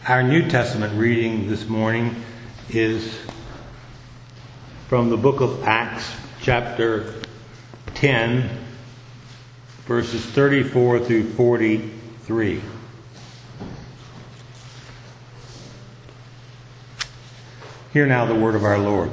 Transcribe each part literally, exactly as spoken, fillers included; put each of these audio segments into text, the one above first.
Our New Testament reading this morning is from the book of Acts, chapter ten, verses thirty-four through forty-three. Hear now the word of our Lord.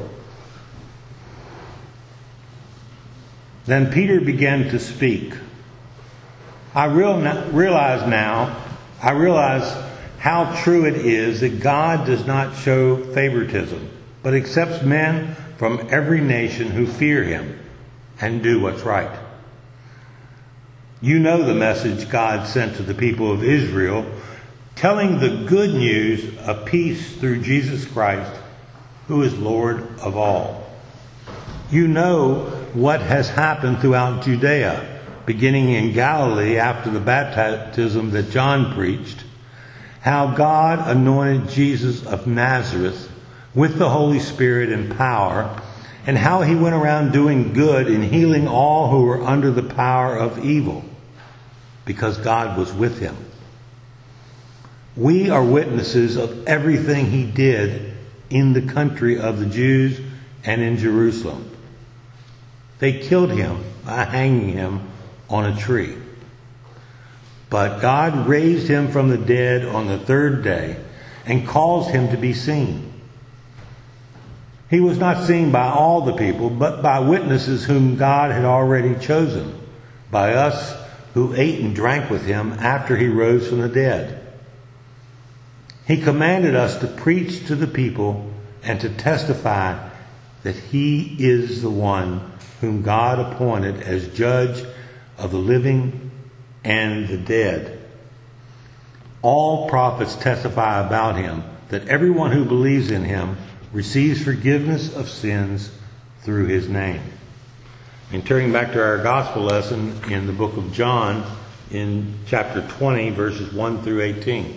Then Peter began to speak. I real, realize now, I realize how true it is that God does not show favoritism, but accepts men from every nation who fear Him and do what's right. You know the message God sent to the people of Israel, telling the good news of peace through Jesus Christ, who is Lord of all. You know what has happened throughout Judea, beginning in Galilee after the baptism that John preached, how God anointed Jesus of Nazareth with the Holy Spirit and power, and how He went around doing good and healing all who were under the power of evil, because God was with Him. We are witnesses of everything He did in the country of the Jews and in Jerusalem. They killed Him by hanging Him on a tree. But God raised Him from the dead on the third day and caused Him to be seen. He was not seen by all the people, but by witnesses whom God had already chosen, by us who ate and drank with Him after He rose from the dead. He commanded us to preach to the people and to testify that He is the one whom God appointed as judge of the living and the dead. All prophets testify about Him, that everyone who believes in Him receives forgiveness of sins through His name. And turning back to our gospel lesson in the book of John, in chapter twenty, verses one through eighteen.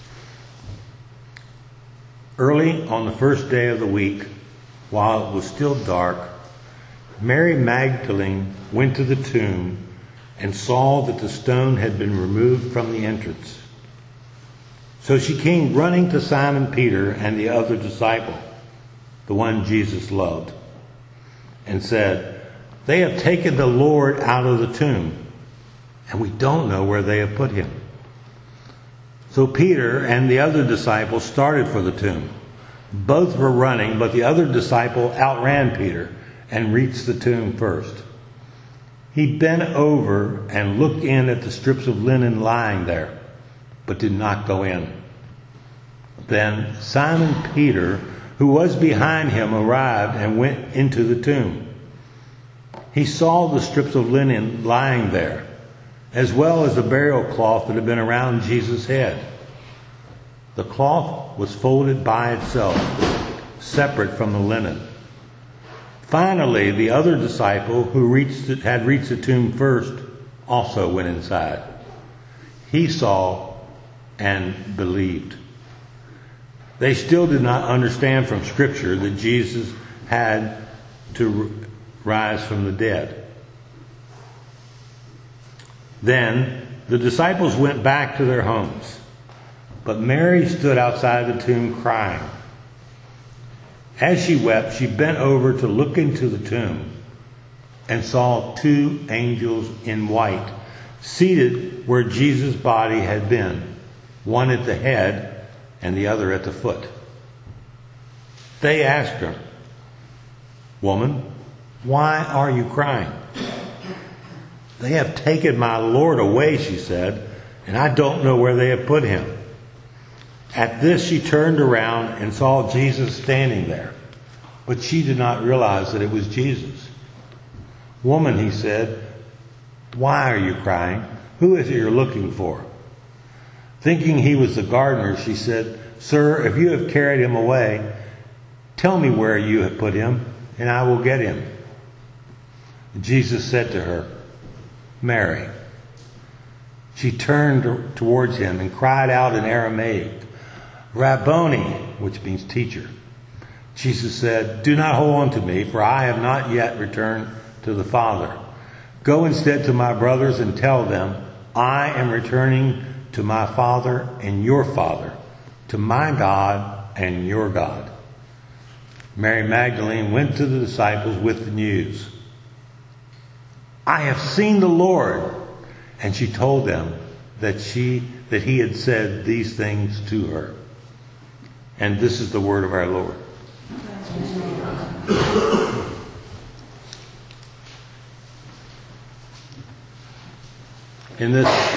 Early on the first day of the week, while it was still dark, Mary Magdalene went to the tomb and saw that the stone had been removed from the entrance. So she came running to Simon Peter and the other disciple, the one Jesus loved, and said, "They have taken the Lord out of the tomb, and we don't know where they have put Him." So Peter and the other disciple started for the tomb. Both were running, but the other disciple outran Peter and reached the tomb first. He bent over and looked in at the strips of linen lying there, but did not go in. Then Simon Peter, who was behind him, arrived and went into the tomb. He saw the strips of linen lying there, as well as the burial cloth that had been around Jesus' head. The cloth was folded by itself, separate from the linen. Finally, the other disciple who reached it, had reached the tomb first also went inside. He saw and believed. They still did not understand from Scripture that Jesus had to rise from the dead. Then the disciples went back to their homes, but Mary stood outside the tomb crying. As she wept, she bent over to look into the tomb and saw two angels in white seated where Jesus' body had been, one at the head and the other at the foot. They asked her, "Woman, why are you crying?" "They have taken my Lord away," she said, "and I don't know where they have put Him." At this she turned around and saw Jesus standing there, but she did not realize that it was Jesus. "Woman," He said, "why are you crying? Who is it you're looking for?" Thinking He was the gardener, she said, "Sir, if you have carried Him away, tell me where you have put Him, and I will get Him." Jesus said to her, "Mary." She turned towards Him and cried out in Aramaic, "Rabboni," which means teacher. Jesus said, "Do not hold on to me, for I have not yet returned to the Father. Go instead to my brothers and tell them, I am returning to my Father and your Father, to my God and your God." Mary Magdalene went to the disciples with the news. "I have seen the Lord." And she told them that she that he had said these things to her. And this is the word of our Lord. In this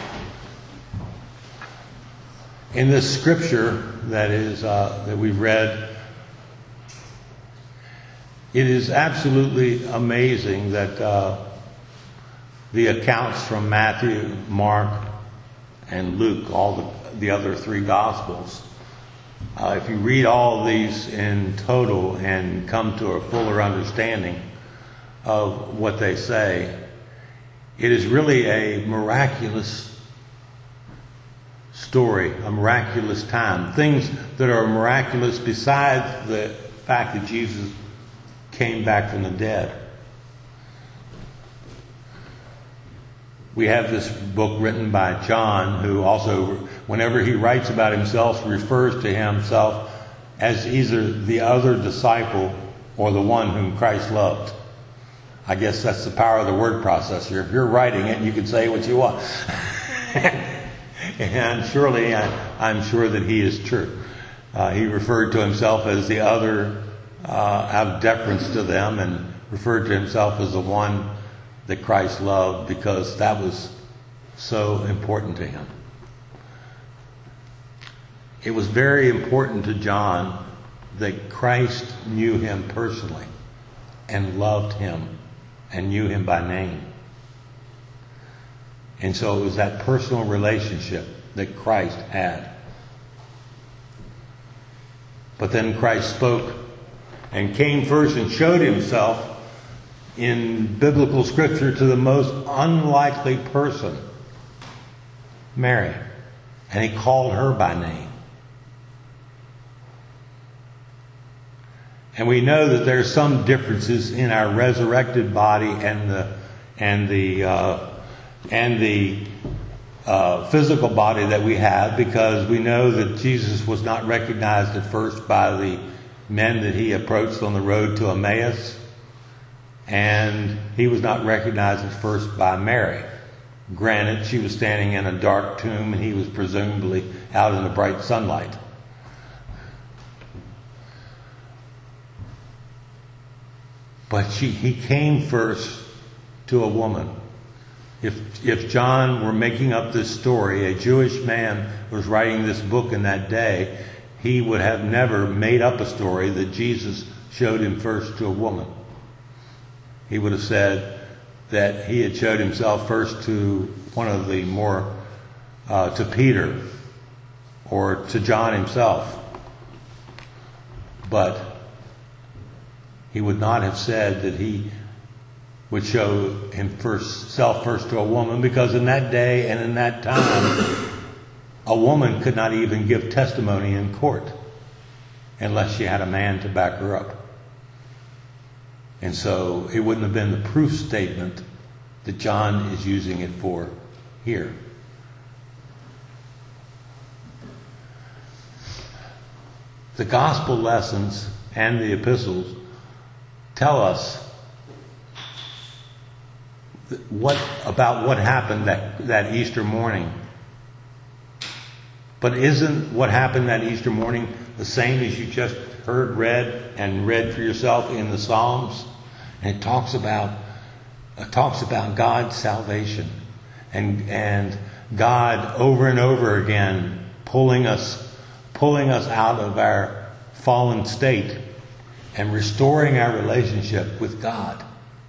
in this scripture that is uh, that we've read, it is absolutely amazing that uh, the accounts from Matthew, Mark, and Luke, all the, the other three Gospels, uh, if you read all of these in total and come to a fuller understanding of what they say, it is really a miraculous story, a miraculous time. Things that are miraculous besides the fact that Jesus came back from the dead. We have this book written by John, who also, whenever he writes about himself, refers to himself as either the other disciple or the one whom Christ loved. I guess that's the power of the word processor. If you're writing it, you can say what you want. And surely, I, I'm sure that he is true. Uh, he referred to himself as the other uh, out of deference to them, and referred to himself as the one that Christ loved, because that was so important to him. It was very important to John that Christ knew him personally and loved him and knew him by name. And so it was that personal relationship that Christ had. But then Christ spoke and came first and showed himself in biblical scripture to the most unlikely person, Mary. And he called her by name. And we know that there's some differences in our resurrected body and the and the uh, and the uh, physical body that we have, because we know that Jesus was not recognized at first by the men that he approached on the road to Emmaus. And he was not recognized at first by Mary. Granted, she was standing in a dark tomb and he was presumably out in the bright sunlight. But she, he came first to a woman. If, if John were making up this story, a Jewish man was writing this book in that day, he would have never made up a story that Jesus showed him first to a woman. He would have said that he had showed himself first to one of the more, uh, to Peter or to John himself. But he would not have said that he would show himself first to a woman, because in that day and in that time, a woman could not even give testimony in court unless she had a man to back her up. And so it wouldn't have been the proof statement that John is using it for here. The gospel lessons and the epistles tell us what about what happened that, that Easter morning. But isn't what happened that Easter morning the same as you just heard read and read for yourself in the Psalms? And it talks about it talks about God's salvation and and God over and over again pulling us pulling us out of our fallen state and restoring our relationship with God.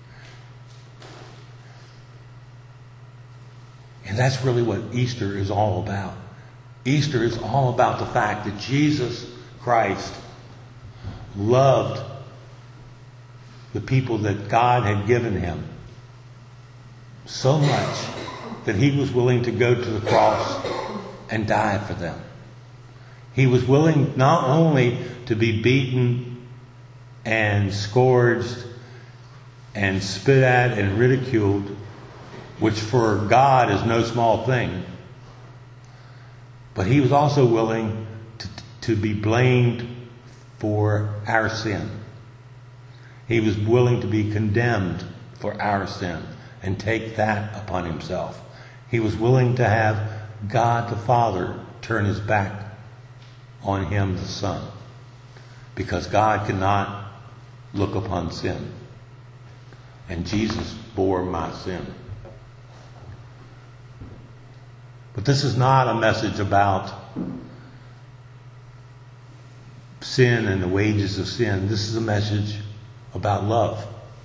And that's really what Easter is all about. Easter is all about the fact that Jesus Christ loved the people that God had given him so much that he was willing to go to the cross and die for them. He was willing not only to be beaten and scourged and spit at and ridiculed, which for God is no small thing, but he was also willing to be blamed for our sin. He was willing to be condemned for our sin and take that upon himself. He was willing to have God the Father turn his back on him, the Son, because God cannot look upon sin. And Jesus bore my sin. But this is not a message about sin and the wages of sin. This is a message about love.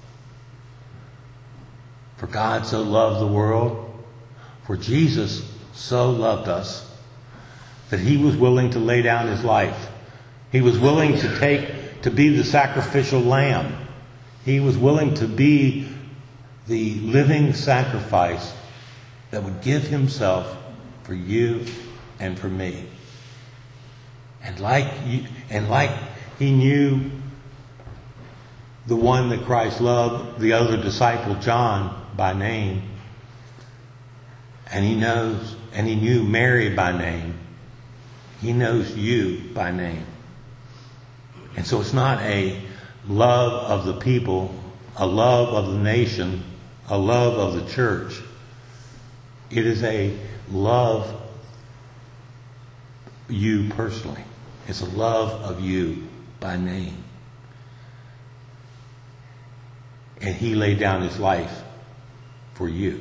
For God so loved the world, for Jesus so loved us, that he was willing to lay down his life. He was willing to take, to be the sacrificial lamb. He was willing to be the living sacrifice that would give himself for you and for me. And like you, and like he knew the one that Christ loved, the other disciple, John, by name, and he knows, and he knew Mary by name, he knows you by name. And so it's not a love of the people, a love of the nation, a love of the church. It is a love you personally. It's a love of you by name. And he laid down his life for you.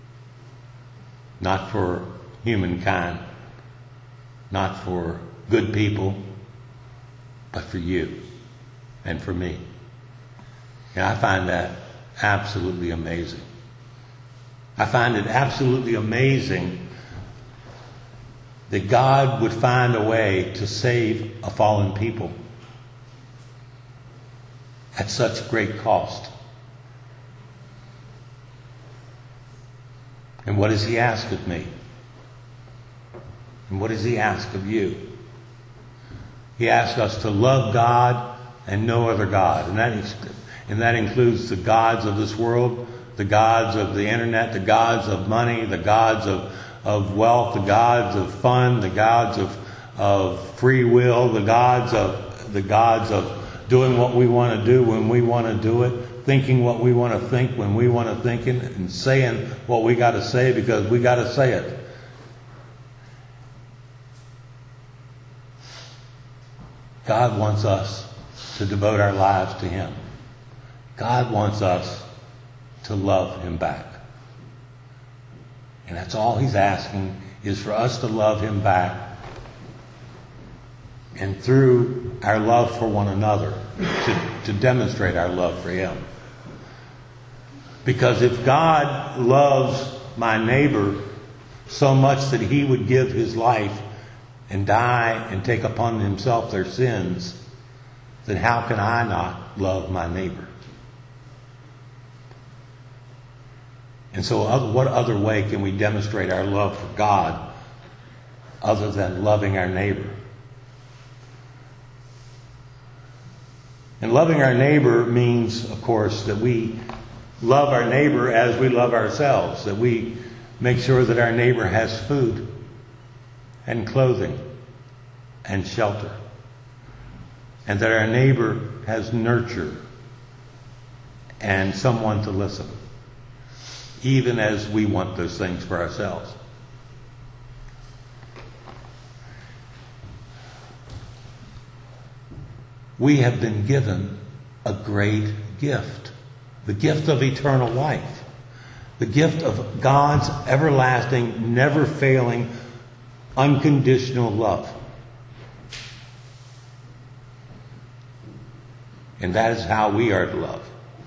Not for humankind, not for good people, but for you and for me. And I find that absolutely amazing. I find it absolutely amazing that God would find a way to save a fallen people at such great cost. And what does he ask of me? And what does he ask of you? He asks us to love God and no other God. And that is, and that includes the gods of this world, the gods of the internet, the gods of money, the gods of, of wealth, the gods of fun, the gods of, of free will, the gods of the gods of doing what we want to do when we want to do it, thinking what we want to think when we want to think it, and saying what we got to say because we got to say it. God wants us to devote our lives to him. God wants us to love him back. And that's all he's asking, is for us to love him back. And through our love for one another, to, to demonstrate our love for him. Because if God loves my neighbor so much that he would give his life and die and take upon himself their sins, then how can I not love my neighbor? And so what other way can we demonstrate our love for God other than loving our neighbor? And loving our neighbor means, of course, that we love our neighbor as we love ourselves, that we make sure that our neighbor has food and clothing and shelter, and that our neighbor has nurture and someone to listen, even as we want those things for ourselves. We have been given a great gift, the gift of eternal life, the gift of God's everlasting, never failing, unconditional love. And that is how we are to love.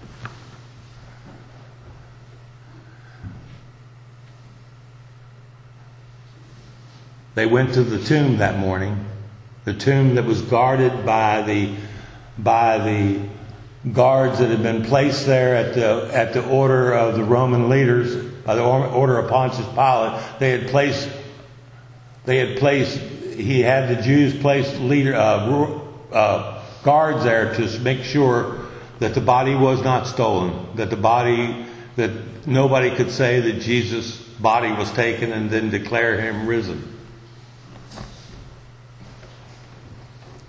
They went to the tomb that morning, the tomb that was guarded by the by the guards that had been placed there at the at the order of the Roman leaders, by the order of Pontius Pilate. They had placed they had placed he had the Jews place leader uh, uh, guards there to make sure that the body was not stolen, that the body that nobody could say that Jesus' body was taken and then declare him risen.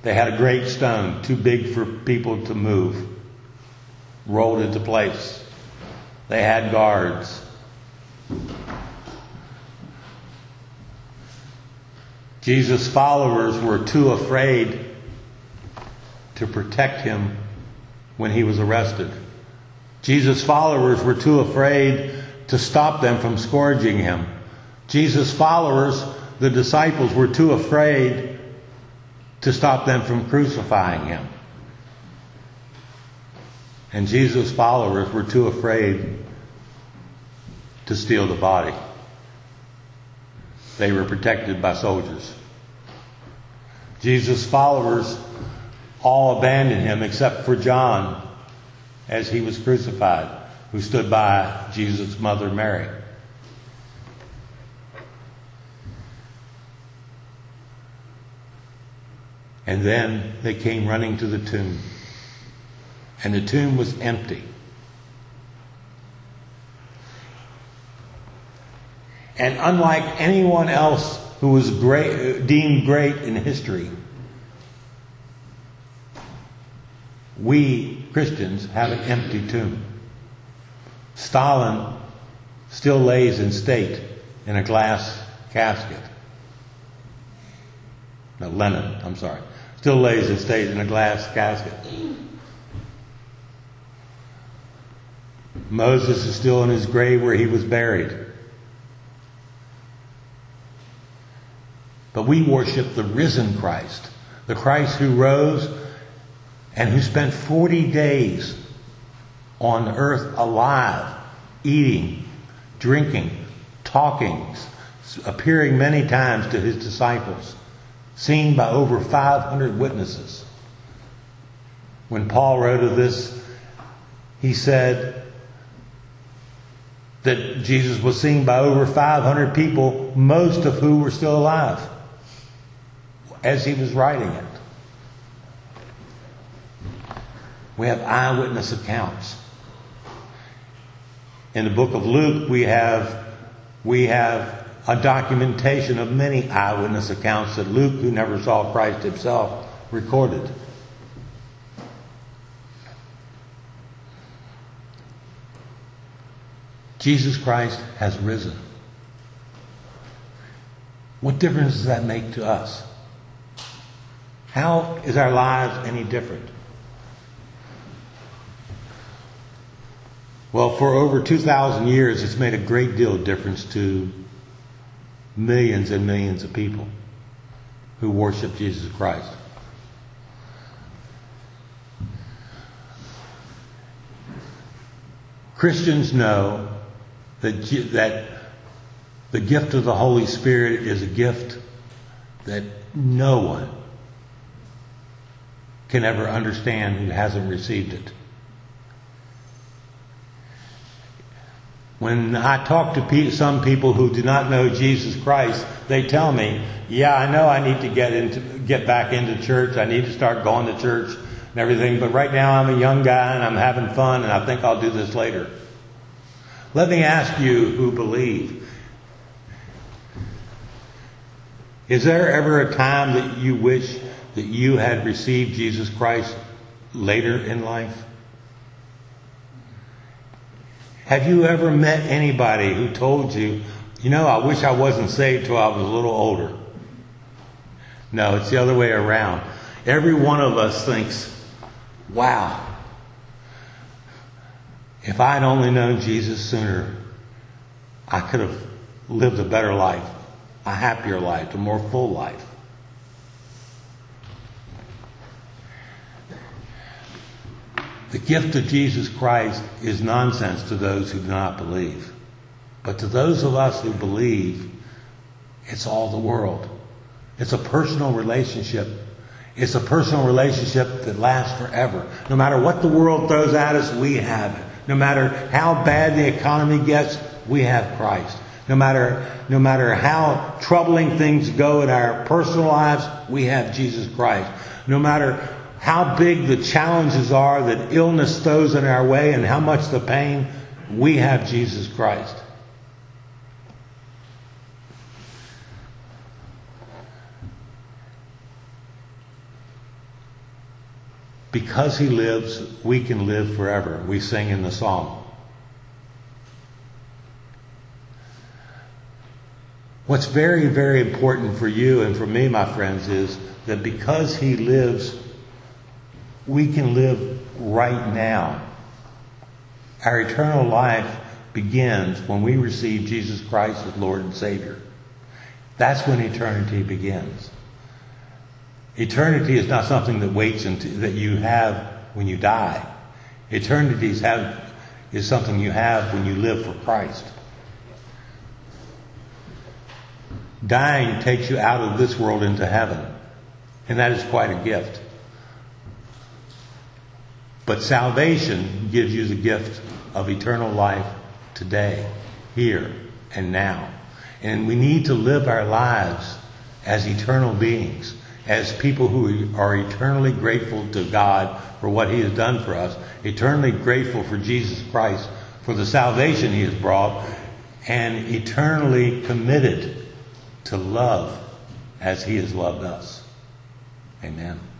They had a great stone, too big for people to move, rolled into place. They had guards. Jesus' followers were too afraid to protect him when he was arrested. Jesus' followers were too afraid to stop them from scourging him. Jesus' followers, the disciples, were too afraid to stop them from crucifying him. And Jesus' followers were too afraid to steal the body. They were protected by soldiers. Jesus' followers all abandoned him except for John as he was crucified, who stood by Jesus' mother Mary. And then they came running to the tomb. And the tomb was empty. And unlike anyone else who was great, deemed great in history, we Christians have an empty tomb. Stalin still lays in state in a glass casket. No, Lenin, I'm sorry. Still lays in state in a glass casket. Moses is still in his grave where he was buried. But we worship the risen Christ, the Christ who rose and who spent forty days on earth alive, eating, drinking, talking, appearing many times to his disciples, seen by over five hundred witnesses. When Paul wrote of this, he said that Jesus was seen by over five hundred people, most of whom were still alive as he was writing it. We have eyewitness accounts. In the book of Luke, we have we have a documentation of many eyewitness accounts that Luke, who never saw Christ himself, recorded. Jesus Christ has risen. What difference does that make to us? How is our lives any different? Well, for over two thousand years, it's made a great deal of difference to millions and millions of people who worship Jesus Christ. Christians know that, that the gift of the Holy Spirit is a gift that no one can ever understand who hasn't received it. When I talk to pe- some people who do not know Jesus Christ, they tell me, yeah, I know I need to get into, get back into church. I need to start going to church and everything. But right now I'm a young guy and I'm having fun and I think I'll do this later. Let me ask you who believe. Is there ever a time that you wish that you had received Jesus Christ later in life? Have you ever met anybody who told you, you know, I wish I wasn't saved till I was a little older? No, it's the other way around. Every one of us thinks, wow, if I'd only known Jesus sooner, I could have lived a better life, a happier life, a more full life. The gift of Jesus Christ is nonsense to those who do not believe. But to those of us who believe, it's all the world. It's a personal relationship. It's a personal relationship that lasts forever. No matter what the world throws at us, we have it. No matter how bad the economy gets, we have Christ. No matter, no matter how troubling things go in our personal lives, we have Jesus Christ. No matter how big the challenges are that illness throws in our way and how much the pain, we have Jesus Christ. because he lives, we can live forever. We sing in the song. What's very, very important for you and for me, my friends, is that because he lives, we can live right now. Our eternal life begins when we receive Jesus Christ as Lord and Savior. That's when eternity begins. Eternity is not something that waits until that you have when you die. Eternity is, have, is something you have when you live for Christ. Dying takes you out of this world into heaven, and that is quite a gift. But salvation gives you the gift of eternal life today, here, and now. And we need to live our lives as eternal beings, as people who are eternally grateful to God for what he has done for us, eternally grateful for Jesus Christ, for the salvation he has brought, and eternally committed to love as he has loved us. Amen.